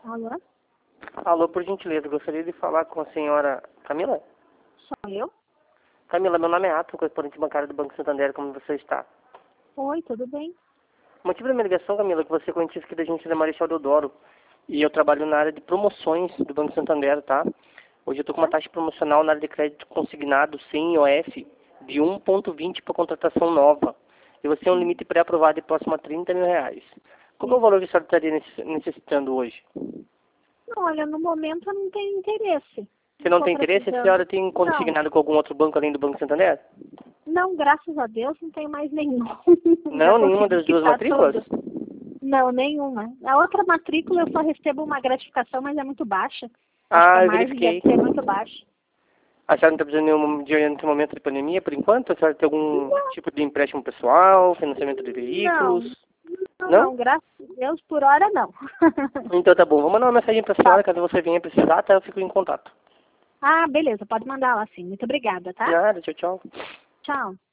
Alô? Alô, por gentileza, gostaria de falar com a senhora Camila? Sou eu? Camila, meu nome é Ato, correspondente bancário do Banco Santander, como você está? Oi, tudo bem? O motivo da minha ligação, Camila, é que você é conhecida aqui da gente da Marechal Deodoro. E eu trabalho na área de promoções do Banco Santander, tá? Hoje eu estou com uma taxa promocional na área de crédito consignado sem IOF de 1,20 para contratação nova. E você tem um limite pré-aprovado de próximo a R$ 30.000. Qual que é o valor que a senhora estaria necessitando hoje? Não, olha, no momento eu não tenho interesse. Se não Tô tem interesse, a precisando. senhora tem consignado com algum outro banco além do Banco Santander? Não, graças a Deus não tenho mais nenhum. Já Não, nenhuma consegui das duas quitar matrículas? tudo. Não, nenhuma. A outra matrícula eu só recebo uma gratificação, mas é muito baixa. Acho que a Eu margem verifiquei. deve ser muito baixa. A senhora não está precisando de nenhum dinheiro nesse momento de pandemia, por enquanto? A senhora tem algum tipo de empréstimo pessoal, financiamento de Não, veículos? não, graças a Deus, por hora não. Então tá bom. Vou mandar uma mensagem para a Tá. senhora, caso você venha precisar, tá? Eu fico em contato. Ah, beleza, pode mandar lá sim. Muito obrigada, tá? Nada, tchau, tchau. Tchau.